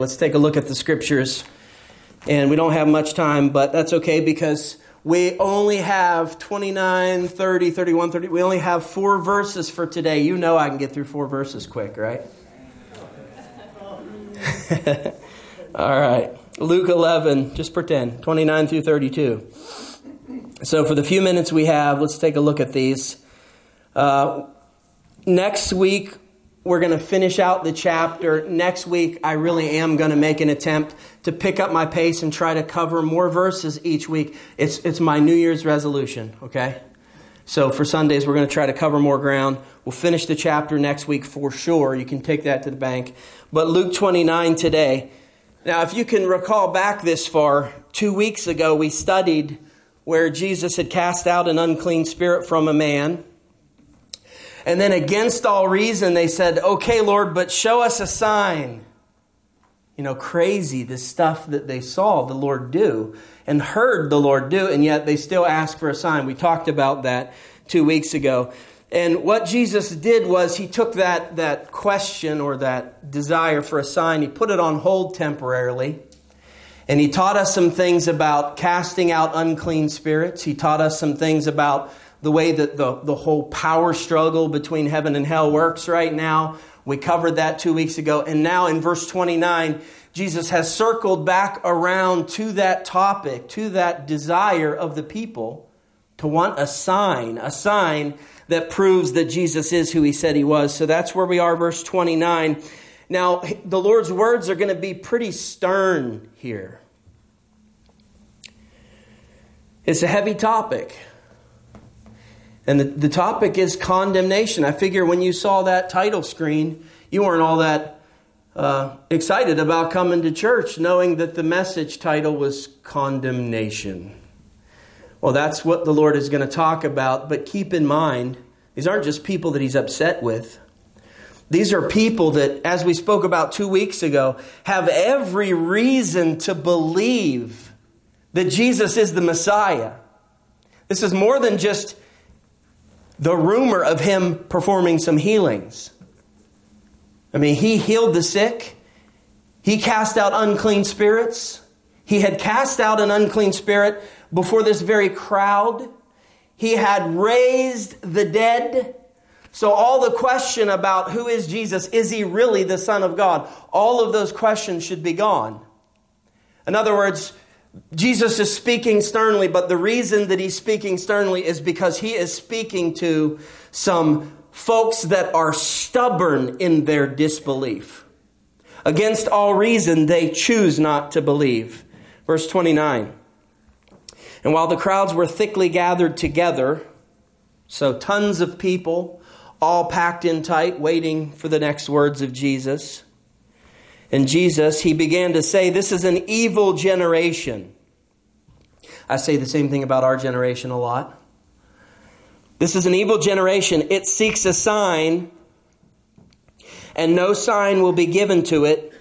Let's take a look at the scriptures. And we don't have much time, but that's okay because we only have 29, 30, 31, 30. We only have 4 verses for today. You know I can get through 4 verses quick, right? All right. Luke 11, just pretend, 29 through 32. So for the few minutes we have, let's take a look at these. Next week, we're going to finish out the chapter. Next week, I really am going to make an attempt to pick up my pace and try to cover more verses each week. It's my New Year's resolution, okay? So for Sundays, we're going to try to cover more ground. We'll finish the chapter next week for sure. You can take that to the bank. But Luke 29 today. Now, if you can recall back this far, 2 weeks ago, we studied where Jesus had cast out an unclean spirit from a man. And then against all reason, they said, okay, Lord, but show us a sign. You know, crazy, the stuff that they saw the Lord do and heard the Lord do, and yet they still ask for a sign. We talked about that 2 weeks ago. And what Jesus did was he took that question or that desire for a sign, he put it on hold temporarily. And he taught us some things about casting out unclean spirits. He taught us some things about the way that the whole power struggle between heaven and hell works right now. We covered that 2 weeks ago. And now in verse 29, Jesus has circled back around to that topic, to that desire of the people to want a sign that proves that Jesus is who he said he was. So that's where we are, verse 29. Now, the Lord's words are going to be pretty stern here. It's a heavy topic. And the topic is condemnation. I figure when you saw that title screen, you weren't all that excited about coming to church, knowing that the message title was condemnation. Well, that's what the Lord is going to talk about. But keep in mind, these aren't just people that he's upset with. These are people that, as we spoke about 2 weeks ago, have every reason to believe that Jesus is the Messiah. This is more than just the rumor of him performing some healings. I mean, he healed the sick. He cast out unclean spirits. He had cast out an unclean spirit before this very crowd. He had raised the dead. So all the question about who is Jesus, is he really the Son of God? All of those questions should be gone. In other words, Jesus is speaking sternly, but the reason that he's speaking sternly is because he is speaking to some folks that are stubborn in their disbelief. Against all reason, they choose not to believe. Verse 29. And while the crowds were thickly gathered together, so tons of people, all packed in tight, waiting for the next words of Jesus. And Jesus, he began to say, this is an evil generation. I say the same thing about our generation a lot. This is an evil generation. It seeks a sign, and no sign will be given to it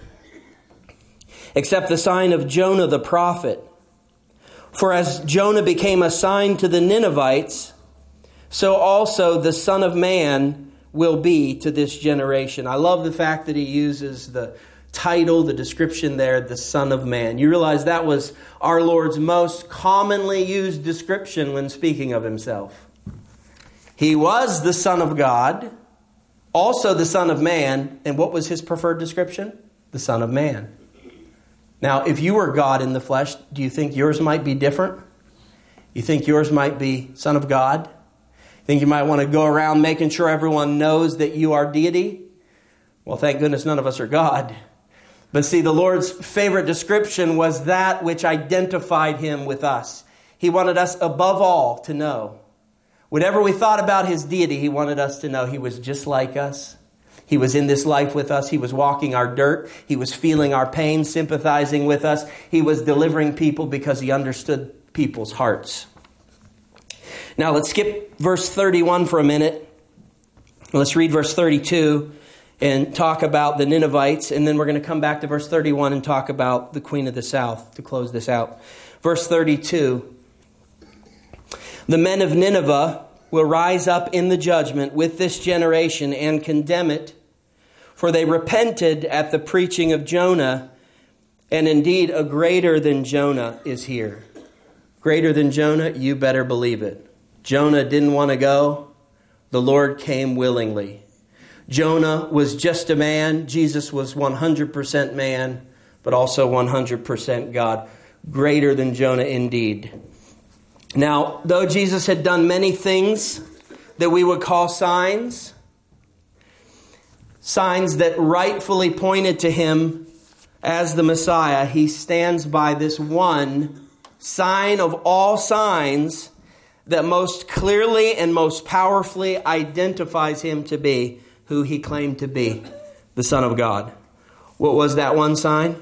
except the sign of Jonah the prophet. For as Jonah became a sign to the Ninevites, so also the Son of Man will be to this generation. I love the fact that he uses the title, the description there, the Son of Man. You realize that was our Lord's most commonly used description when speaking of himself. He was the Son of God, also the Son of Man. And what was his preferred description? The Son of Man. Now, if you were God in the flesh, do you think yours might be different? You think yours might be Son of God? Think you might want to go around making sure everyone knows that you are deity? Well, thank goodness none of us are God. But see, the Lord's favorite description was that which identified him with us. He wanted us above all to know. Whatever we thought about his deity, he wanted us to know he was just like us. He was in this life with us. He was walking our dirt. He was feeling our pain, sympathizing with us. He was delivering people because he understood people's hearts. Now let's skip verse 31 for a minute. Let's read verse 32. And talk about the Ninevites, and then we're going to come back to verse 31 and talk about the Queen of the South to close this out. Verse 32, the men of Nineveh will rise up in the judgment with this generation and condemn it, for they repented at the preaching of Jonah, And indeed, a greater than Jonah is here. Greater than Jonah, you better believe it. Jonah didn't want to go. The Lord came willingly. Jonah was just a man. Jesus was 100% man, but also 100% God. Greater than Jonah indeed. Now, though Jesus had done many things that we would call signs that rightfully pointed to him as the Messiah, he stands by this one sign of all signs that most clearly and most powerfully identifies him to be who he claimed to be, the Son of God. What was that one sign?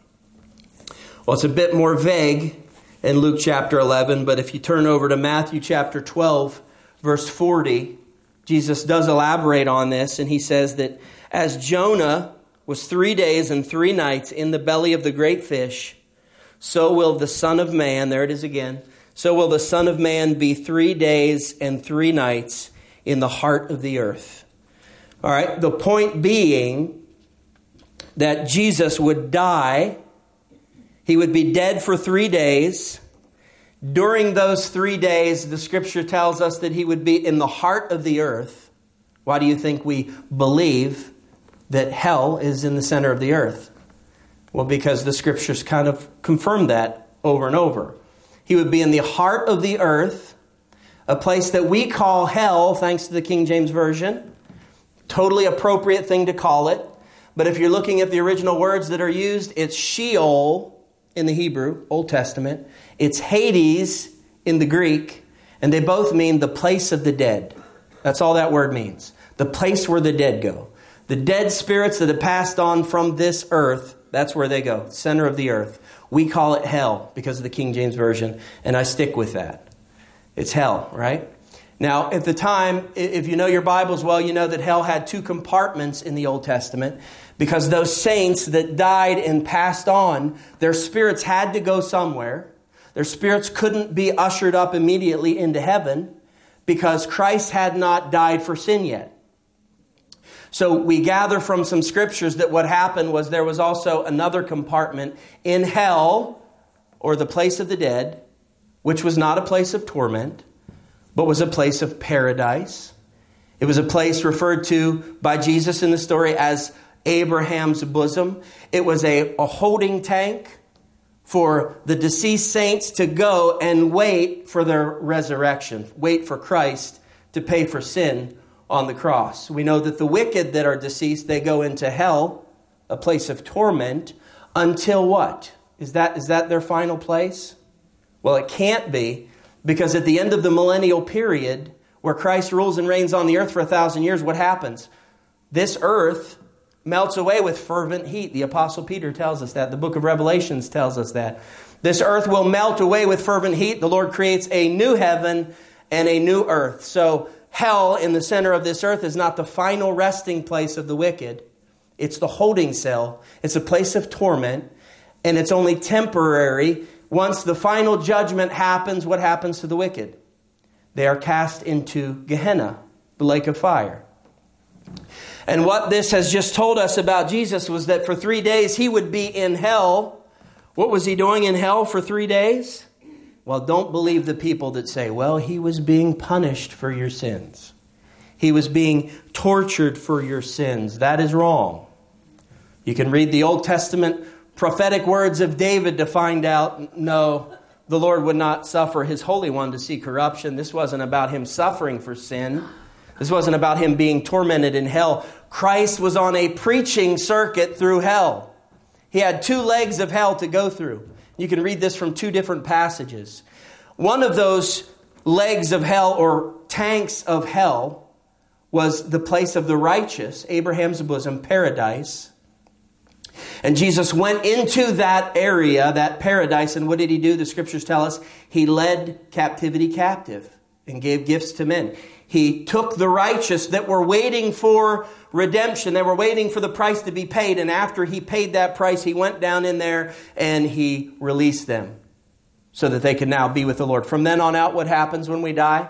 Well, it's a bit more vague in Luke chapter 11, but if you turn over to Matthew chapter 12, verse 40, Jesus does elaborate on this, and he says that as Jonah was 3 days and 3 nights in the belly of the great fish, so will the Son of Man, there it is again, so will the Son of Man be 3 days and 3 nights in the heart of the earth. All right, the point being that Jesus would die. He would be dead for 3 days. During those 3 days, the scripture tells us that he would be in the heart of the earth. Why do you think we believe that hell is in the center of the earth? Well, because the scriptures kind of confirm that over and over. He would be in the heart of the earth, a place that we call hell, thanks to the King James Version. Totally appropriate thing to call it. But if you're looking at the original words that are used, it's Sheol in the Hebrew, Old Testament. It's Hades in the Greek. And they both mean the place of the dead. That's all that word means. The place where the dead go. The dead spirits that have passed on from this earth, that's where they go, center of the earth. We call it hell because of the King James Version, and I stick with that. It's hell, right? Now, at the time, if you know your Bibles well, you know that hell had 2 compartments in the Old Testament because those saints that died and passed on, their spirits had to go somewhere. Their spirits couldn't be ushered up immediately into heaven because Christ had not died for sin yet. So we gather from some scriptures that what happened was there was also another compartment in hell, or the place of the dead, which was not a place of torment, but was a place of paradise. It was a place referred to by Jesus in the story as Abraham's bosom. It was a holding tank for the deceased saints to go and wait for their resurrection, wait for Christ to pay for sin on the cross. We know that the wicked that are deceased, they go into hell, a place of torment, until what? Is that their final place? Well, it can't be, because at the end of the millennial period, where Christ rules and reigns on the earth for 1,000 years, what happens? This earth melts away with fervent heat. The Apostle Peter tells us that. The book of Revelations tells us that. This earth will melt away with fervent heat. The Lord creates a new heaven and a new earth. So hell in the center of this earth is not the final resting place of the wicked. It's the holding cell. It's a place of torment, and it's only temporary. Once the final judgment happens, what happens to the wicked? They are cast into Gehenna, the lake of fire. And what this has just told us about Jesus was that for 3 days he would be in hell. What was he doing in hell for 3 days? Well, don't believe the people that say, well, he was being punished for your sins. He was being tortured for your sins. That is wrong. You can read the Old Testament prophetic words of David to find out, no, the Lord would not suffer his Holy One to see corruption. This wasn't about him suffering for sin. This wasn't about him being tormented in hell. Christ was on a preaching circuit through hell. He had 2 legs of hell to go through. You can read this from 2 different passages. One of those legs of hell, or tanks of hell, was the place of the righteous, Abraham's bosom, paradise. And Jesus went into that area, that paradise, and what did he do? The scriptures tell us he led captivity captive and gave gifts to men. He took the righteous that were waiting for redemption. They were waiting for the price to be paid. And after he paid that price, he went down in there and he released them so that they could now be with the Lord. From then on out, what happens when we die?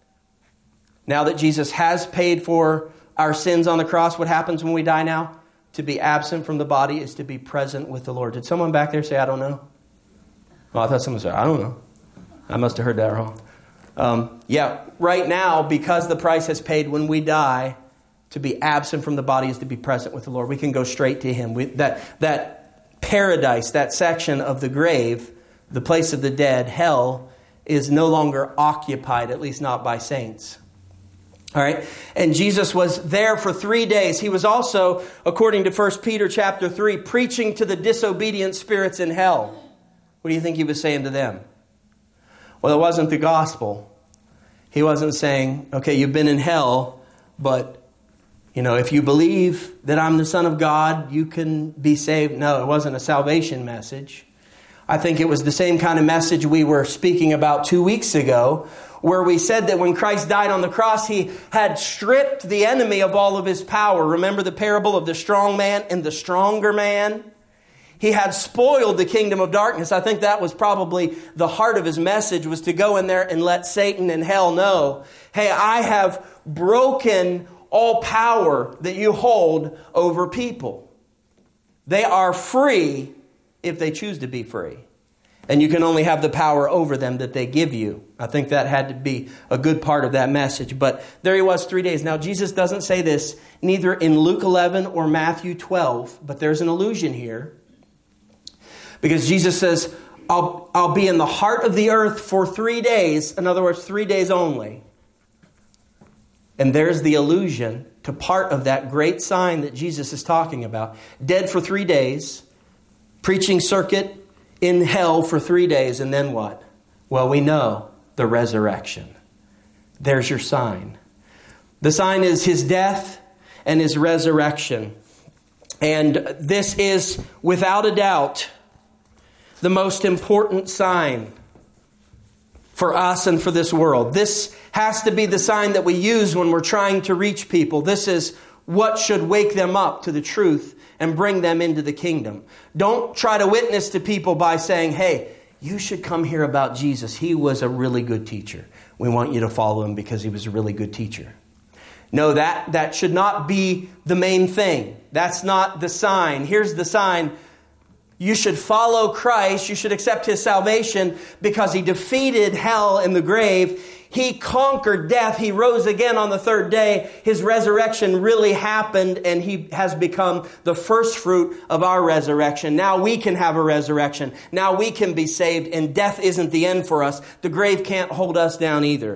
Now that Jesus has paid for our sins on the cross, what happens when we die now? to be absent from the body is to be present with the Lord. Did someone back there say, I don't know? Oh, I thought someone said, I don't know. I must have heard that wrong. Right now, because the price has paid when we die, to be absent from the body is to be present with the Lord. We can go straight to Him. That paradise, that section of the grave, the place of the dead, hell, is no longer occupied, at least not by saints. All right. And Jesus was there for 3 days. He was also, according to 1 Peter chapter 3, preaching to the disobedient spirits in hell. What do you think He was saying to them? Well, it wasn't the gospel. He wasn't saying, okay, you've been in hell, but, if you believe that I'm the Son of God, you can be saved. No, it wasn't a salvation message. I think it was the same kind of message we were speaking about 2 weeks ago, where we said that when Christ died on the cross, He had stripped the enemy of all of his power. Remember the parable of the strong man and the stronger man? He had spoiled the kingdom of darkness. I think that was probably the heart of His message, was to go in there and let Satan and hell know, hey, I have broken all power that you hold over people. They are free if they choose to be free. And you can only have the power over them that they give you. I think that had to be a good part of that message. But there He was 3 days. Now, Jesus doesn't say this neither in Luke 11 or Matthew 12, but there's an allusion here. Because Jesus says, I'll be in the heart of the earth for 3 days. In other words, 3 days only. And there's the allusion to part of that great sign that Jesus is talking about. Dead for 3 days, preaching circuit in hell for 3 days, and then what? Well, we know the resurrection. There's your sign. The sign is His death and His resurrection. And this is, without a doubt, the most important sign for us and for this world. This has to be the sign that we use when we're trying to reach people. This is what should wake them up to the truth and bring them into the kingdom. Don't try to witness to people by saying, hey, you should come hear about Jesus. He was a really good teacher. We want you to follow Him because He was a really good teacher. No, that should not be the main thing. That's not the sign. Here's the sign. You should follow Christ. You should accept His salvation because He defeated hell and the grave. He conquered death. He rose again on the third day. His resurrection really happened, and He has become the first fruit of our resurrection. Now we can have a resurrection. Now we can be saved, and death isn't the end for us. The grave can't hold us down either.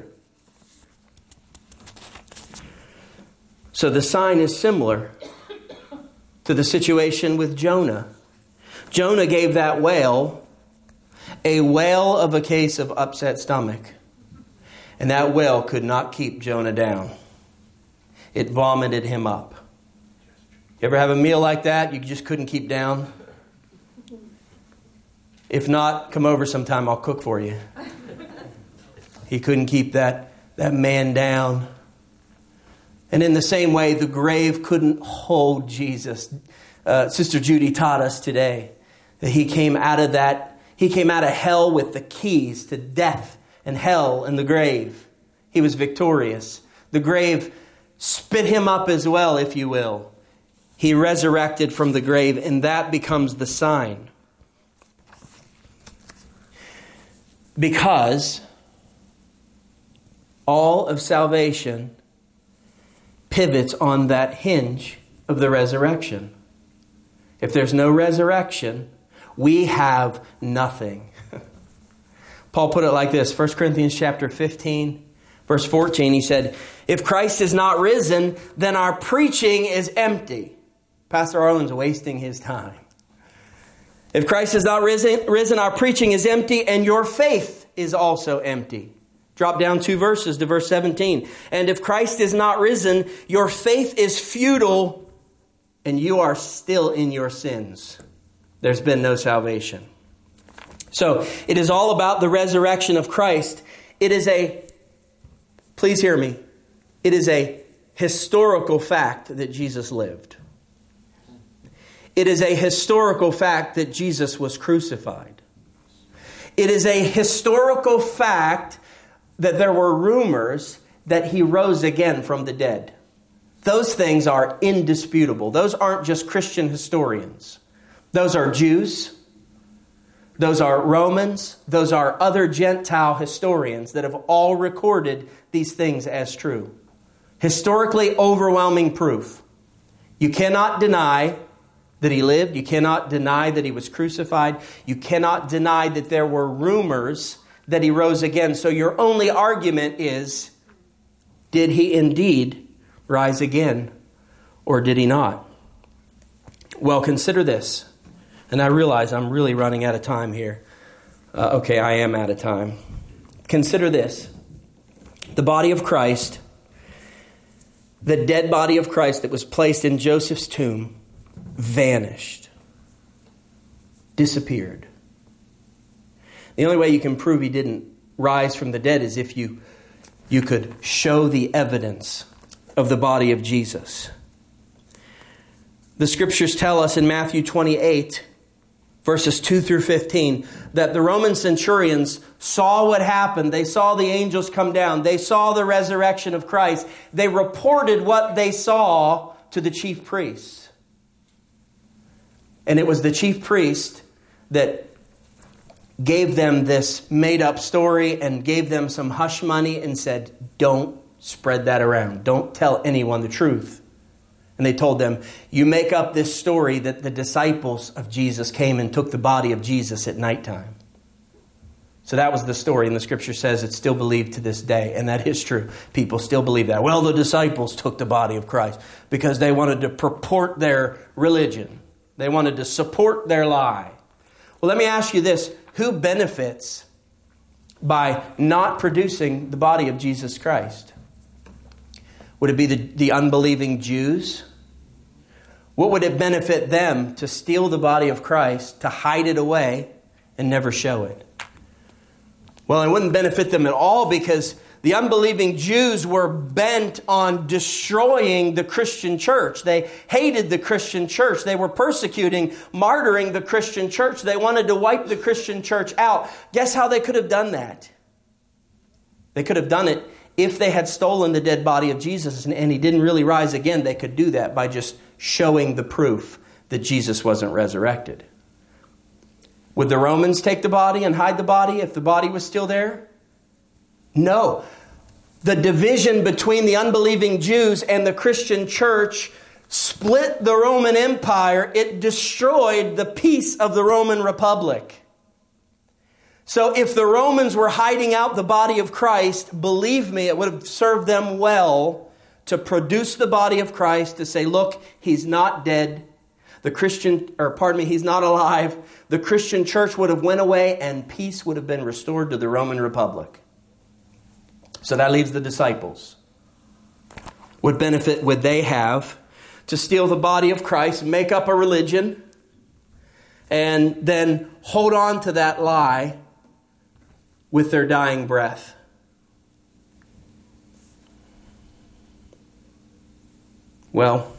So the sign is similar to the situation with Jonah. Jonah gave that whale a wail of a case of upset stomach. And that whale could not keep Jonah down. It vomited him up. You ever have a meal like that you just couldn't keep down? If not, come over sometime, I'll cook for you. He couldn't keep that man down. And in the same way, the grave couldn't hold Jesus. Sister Judy taught us today that He came out of hell with the keys to death and hell and the grave. He was victorious. The grave spit Him up as well, if you will. He resurrected from the grave, and that becomes the sign. Because all of salvation pivots on that hinge of the resurrection. If there's no resurrection, we have nothing. Paul put it like this, 1 Corinthians chapter 15, verse 14, he said, if Christ is not risen, then our preaching is empty. Pastor Arlen's wasting his time. If Christ is not risen, our preaching is empty, and your faith is also empty. Drop down 2 verses to verse 17. And if Christ is not risen, your faith is futile, and you are still in your sins. There's been no salvation. So it is all about the resurrection of Christ. Please hear me, it is a historical fact that Jesus lived. It is a historical fact that Jesus was crucified. It is a historical fact that there were rumors that He rose again from the dead. Those things are indisputable. Those aren't just Christian historians. Those are Jews. Those are Romans. Those are other Gentile historians that have all recorded these things as true. Historically overwhelming proof. You cannot deny that he lived. You cannot deny that he was crucified. You cannot deny that there were rumors that he rose again. So your only argument is, did he indeed rise again, or did he not? Well, consider this. And I realize I'm really running out of time here. Okay, I am out of time. Consider this. The body of Christ, the dead body of Christ that was placed in Joseph's tomb, vanished. Disappeared. The only way you can prove he didn't rise from the dead is if you could show the evidence of the body of Jesus. The scriptures tell us in Matthew 28, verses 2 through 15, that the Roman centurions saw what happened. They saw the angels come down. They saw the resurrection of Christ. They reported what they saw to the chief priests. And it was the chief priest that gave them this made-up story and gave them some hush money and said, don't spread that around. Don't tell anyone the truth. And they told them, you make up this story that the disciples of Jesus came and took the body of Jesus at nighttime. So that was the story, and the scripture says it's still believed to this day, and that is true. People still believe that. Well, the disciples took the body of Christ because they wanted to purport their religion. They wanted to support their lie. Well, let me ask you this. Who benefits by not producing the body of Jesus Christ? Would it be the unbelieving Jews? What would it benefit them to steal the body of Christ, to hide it away, and never show it? Well, it wouldn't benefit them at all because the unbelieving Jews were bent on destroying the Christian church. They hated the Christian church. They were persecuting, martyring the Christian church. They wanted to wipe the Christian church out. Guess how they could have done that? They could have done it if they had stolen the dead body of Jesus and he didn't really rise again. They could do that by just showing the proof that Jesus wasn't resurrected. Would the Romans take the body and hide the body if the body was still there? No. The division between the unbelieving Jews and the Christian church split the Roman Empire. It destroyed the peace of the Roman Republic. So if the Romans were hiding out the body of Christ, believe me, it would have served them well to produce the body of Christ, to say, look, he's not dead. He's not alive. The Christian church would have went away and peace would have been restored to the Roman Republic. So that leaves the disciples. What benefit would they have to steal the body of Christ, make up a religion, and then hold on to that lie with their dying breath? Well,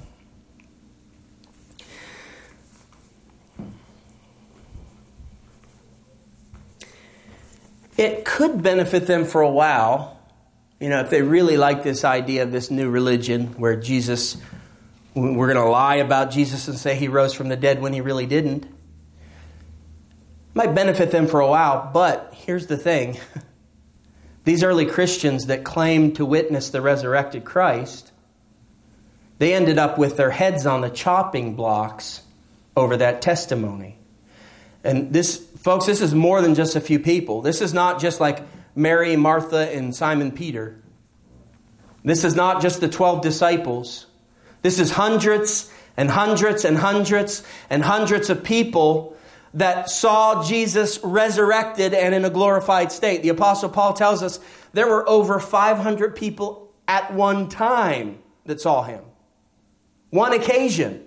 it could benefit them for a while. You know, if they really like this idea of this new religion where we're going to lie about Jesus and say he rose from the dead when he really didn't. It might benefit them for a while, but here's the thing. These early Christians that claimed to witness the resurrected Christ, they ended up with their heads on the chopping blocks over that testimony. And this, folks, this is more than just a few people. This is not just like Mary, Martha, and Simon Peter. This is not just the 12 disciples. This is hundreds and hundreds and hundreds and hundreds of people that saw Jesus resurrected and in a glorified state. The Apostle Paul tells us there were over 500 people at one time that saw him. One occasion.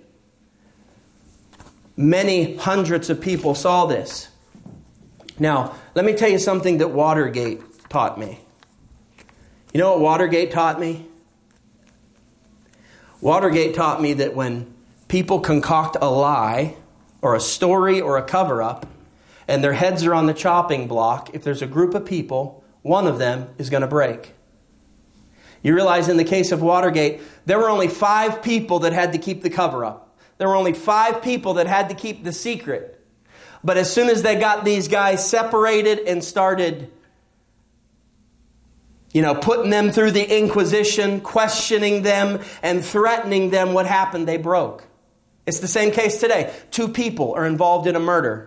Many hundreds of people saw this. Now, let me tell you something that Watergate taught me. You know what Watergate taught me? Watergate taught me that when people concoct a lie or a story or a cover-up and their heads are on the chopping block, if there's a group of people, one of them is going to break. You realize in the case of Watergate, there were only 5 people that had to keep the cover up. There were only 5 people that had to keep the secret. But as soon as they got these guys separated and started, putting them through the Inquisition, questioning them and threatening them, what happened? They broke. It's the same case today. 2 people are involved in a murder.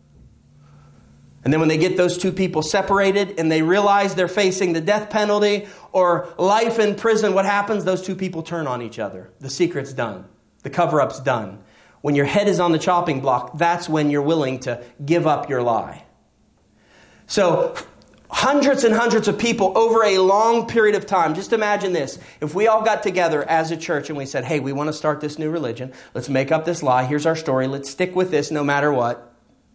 And then when they get those 2 people separated and they realize they're facing the death penalty or life in prison, what happens? Those 2 people turn on each other. The secret's done. The cover-up's done. When your head is on the chopping block, that's when you're willing to give up your lie. So hundreds and hundreds of people over a long period of time. Just imagine this. If we all got together as a church and we said, hey, we want to start this new religion. Let's make up this lie. Here's our story. Let's stick with this no matter what.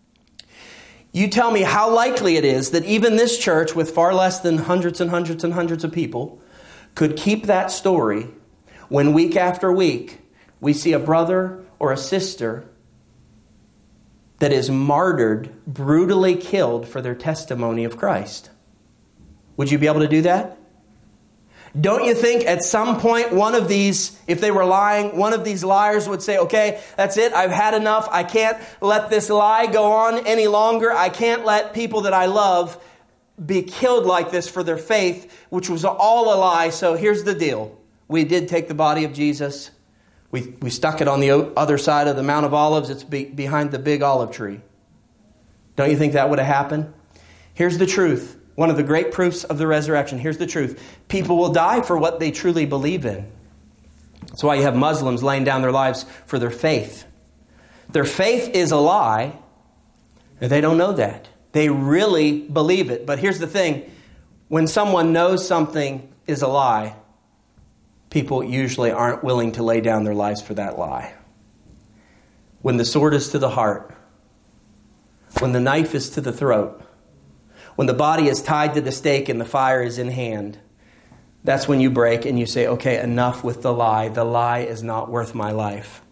You tell me how likely it is that even this church, with far less than hundreds and hundreds and hundreds of people, could keep that story when week after week we see a brother or a sister that is martyred, brutally killed for their testimony of Christ. Would you be able to do that? Don't you think at some point one of these, if they were lying, one of these liars would say, okay, that's it. I've had enough. I can't let this lie go on any longer. I can't let people that I love be killed like this for their faith, which was all a lie. So here's the deal. We did take the body of Jesus. We stuck it on the other side of the Mount of Olives. It's behind the big olive tree. Don't you think that would have happened? Here's the truth. One of the great proofs of the resurrection. Here's the truth. People will die for what they truly believe in. That's why you have Muslims laying down their lives for their faith. Their faith is a lie, and they don't know that. They really believe it. But here's the thing. When someone knows something is a lie, people usually aren't willing to lay down their lives for that lie. When the sword is to the heart, when the knife is to the throat, when the body is tied to the stake and the fire is in hand, that's when you break and you say, okay, enough with the lie. The lie is not worth my life.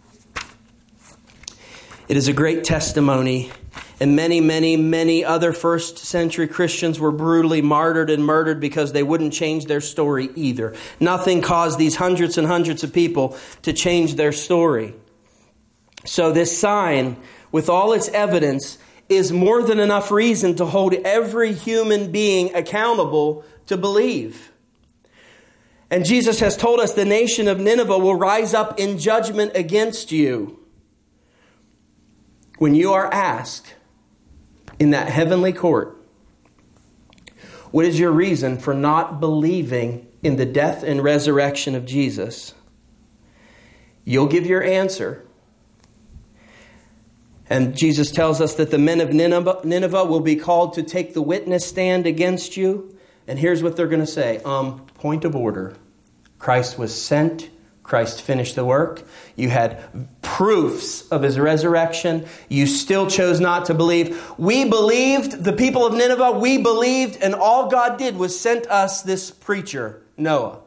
It is a great testimony. And many, many, many other first century Christians were brutally martyred and murdered because they wouldn't change their story either. Nothing caused these hundreds and hundreds of people to change their story. So this sign, with all its evidence, is more than enough reason to hold every human being accountable to believe. And Jesus has told us the nation of Nineveh will rise up in judgment against you. When you are asked in that heavenly court, what is your reason for not believing in the death and resurrection of Jesus? You'll give your answer. And Jesus tells us that the men of Nineveh will be called to take the witness stand against you. And here's what they're going to say. Point of order. Christ was sent. Christ finished the work. You had proofs of his resurrection. You still chose not to believe. We believed, the people of Nineveh, we believed, and all God did was sent us this preacher, Jonah.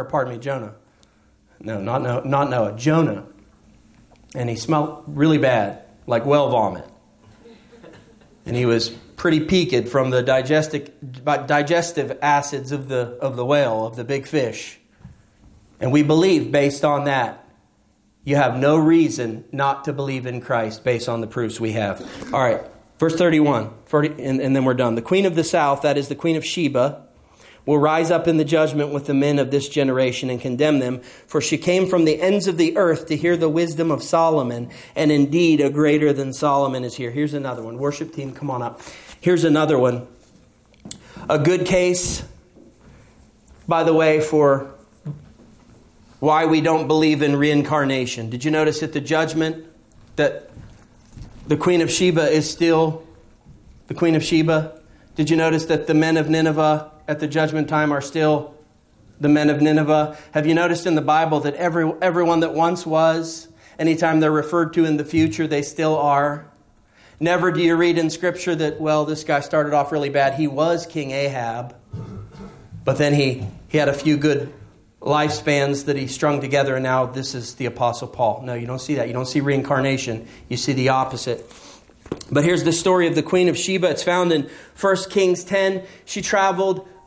No, not Noah, Jonah. And he smelled really bad, like whale vomit. And he was pretty peaked from the digestive acids of the whale, of the big fish. And we believe based on that. You have no reason not to believe in Christ based on the proofs we have. All right, verse 31, and then we're done. The queen of the south, that is the queen of Sheba, will rise up in the judgment with the men of this generation and condemn them. For she came from the ends of the earth to hear the wisdom of Solomon. And indeed, a greater than Solomon is here. Here's another one. Worship team, come on up. Here's another one. A good case, by the way, for why we don't believe in reincarnation. Did you notice at the judgment that the Queen of Sheba is still the Queen of Sheba? Did you notice that the men of Nineveh at the judgment time are still the men of Nineveh? Have you noticed in the Bible that everyone that once was, anytime they're referred to in the future, they still are? Never do you read in Scripture that, well, this guy started off really bad. He was King Ahab, but then he had a few good lifespans that he strung together, and now this is the Apostle Paul. No, you don't see that. You don't see reincarnation. You see the opposite. But here's the story of the Queen of Sheba. It's found in 1 Kings 10. She traveled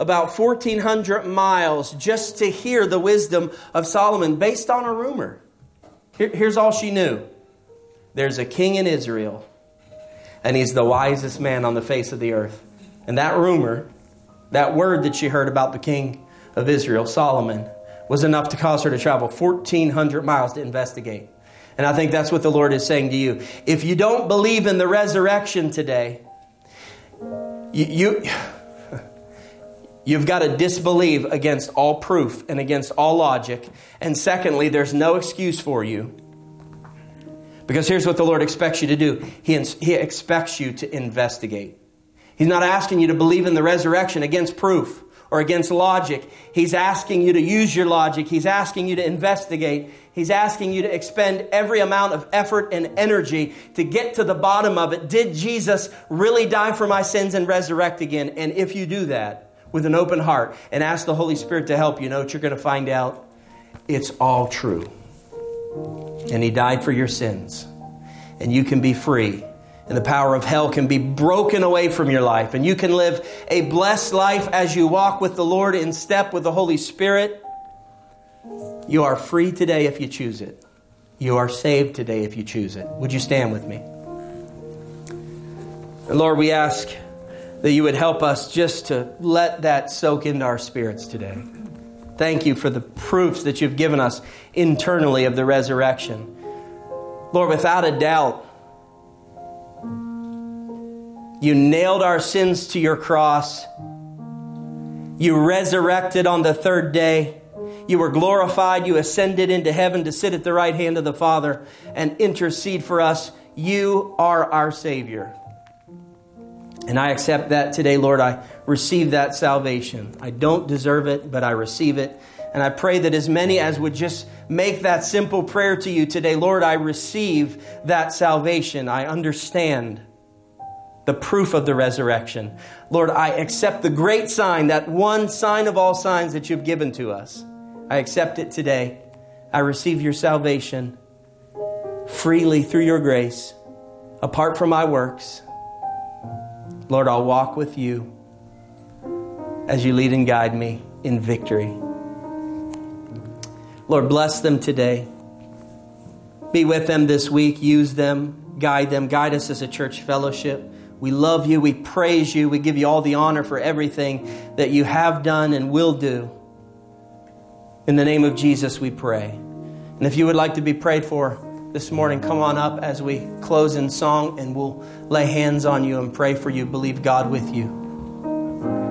about 1,400 miles just to hear the wisdom of Solomon based on a rumor. Here's all she knew. There's a king in Israel, and he's the wisest man on the face of the earth. And that rumor, that word that she heard about the king of Israel, Solomon, was enough to cause her to travel 1,400 miles to investigate. And I think that's what the Lord is saying to you. If you don't believe in the resurrection today, you've got to disbelieve against all proof and against all logic. And secondly, there's no excuse for you. Because here's what the Lord expects you to do. He expects you to investigate. He's not asking you to believe in the resurrection against proof or against logic. He's asking you to use your logic. He's asking you to investigate. He's asking you to expend every amount of effort and energy to get to the bottom of it. Did Jesus really die for my sins and resurrect again? And if you do that with an open heart and ask the Holy Spirit to help you, know what you're going to find out? It's all true. And He died for your sins. And you can be free. And the power of hell can be broken away from your life. And you can live a blessed life as you walk with the Lord in step with the Holy Spirit. You are free today if you choose it. You are saved today if you choose it. Would you stand with me? And Lord, we ask that you would help us just to let that soak into our spirits today. Thank you for the proofs that you've given us internally of the resurrection. Lord, without a doubt, you nailed our sins to your cross. You resurrected on the third day. You were glorified. You ascended into heaven to sit at the right hand of the Father and intercede for us. You are our Savior. And I accept that today, Lord. I receive that salvation. I don't deserve it, but I receive it. And I pray that as many as would just make that simple prayer to you today, Lord, I receive that salvation. I understand the proof of the resurrection. Lord, I accept the great sign, that one sign of all signs that you've given to us. I accept it today. I receive your salvation freely through your grace, apart from my works. Lord, I'll walk with you as you lead and guide me in victory. Lord, bless them today. Be with them this week. Use them. Guide us as a church fellowship. We love you. We praise you. We give you all the honor for everything that you have done and will do. In the name of Jesus, we pray. And if you would like to be prayed for this morning, come on up as we close in song, and we'll lay hands on you and pray for you. Believe God with you.